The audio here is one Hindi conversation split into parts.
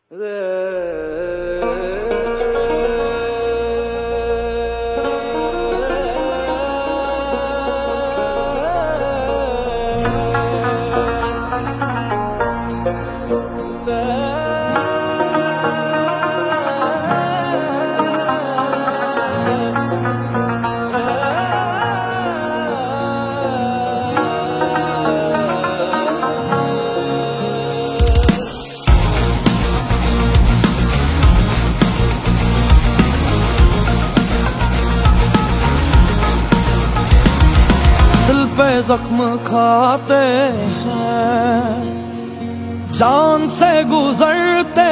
दिल पे जख्म खाते हैं, जान से गुजरते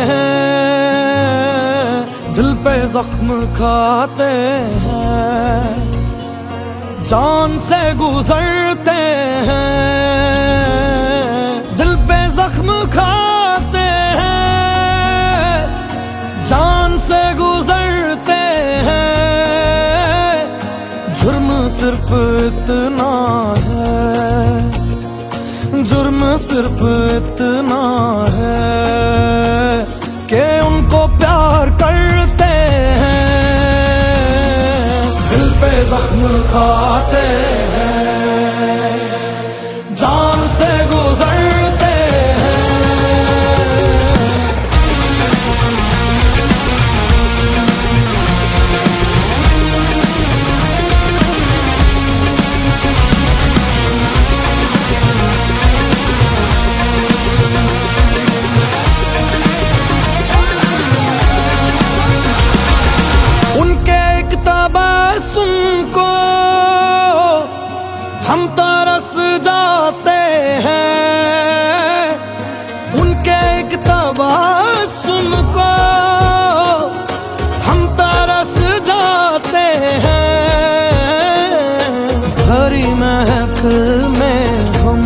हैं। दिल पे जख्म खाते हैं, जान से गुजरते हैं। दिल पे जख्म खाते हैं, जान से गुजरते हैं। जुर्म सिर्फ इतना है, जुर्म सिर्फ इतना है कि उनको प्यार करते हैं। दिल पे जख्म खाते हैं, जान से गुजरते हैं। को हम तरस जाते हैं, उनके एक तबस्सुम को हम तरस जाते हैं। भरी महफिल में हम,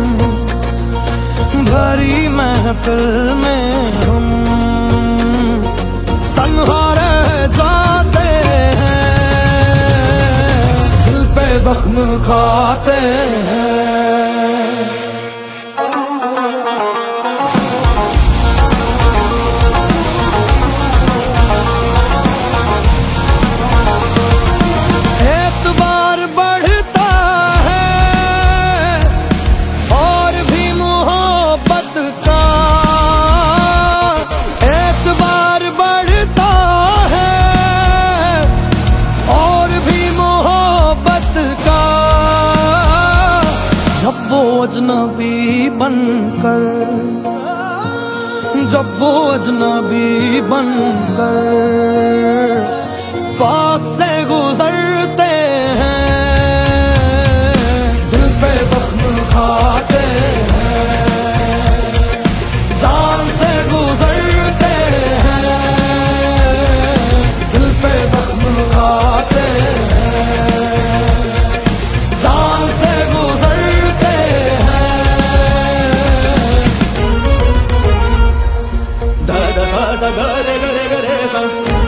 भरी महफिल में हम तन्हा रह जाते जख्म खाते हैं। एतबार बढ़ता है और भी मोहब्बत का, एतबार बढ़ता है और भी मोहब्बत का। जब वो अजनबी बनकर, जब वो अजनबी बनकर पास से गुजरते हैं। दिल पे जख्म खाते हैं, जान से गुजरते हैं। दिल पे जख्म खाते हैं, जान से गुजरते हैं। दादा सा सा गा रे गा रे गा रे सा,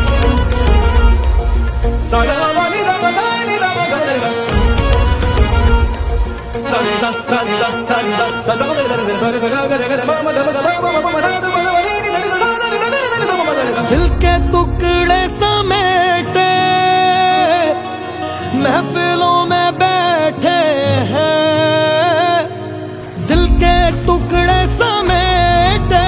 सा गा मा नि दा मा सा नि दा मा गा रे गा, सा नि सा सा नि सा सा नि सा सा गा मा गा रे गा सा रे सा गा रे गा रे मा मा दा मा गा मा मा मा मा दा दा मा मा नि नि दा नि दा सा दा नि दा नि दा मा मा गा रे गा। दिल के टुकड़े समेटे महफिलों में बैठे हैं, दिल के टुकड़े समेटे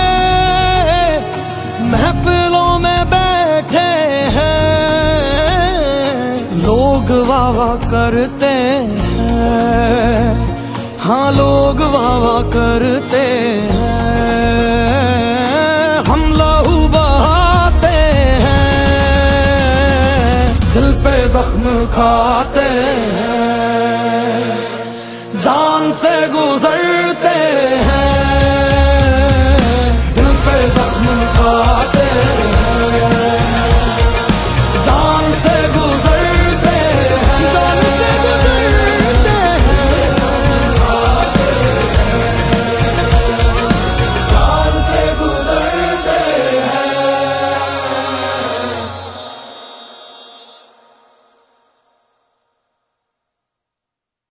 महफिलों में बैठे हैं। लोग वाह करते हैं, हाँ लोग वाह करते हैं। हम लहू बहाते हैं, दिल पे जख्म खाते हैं, जान से गुजर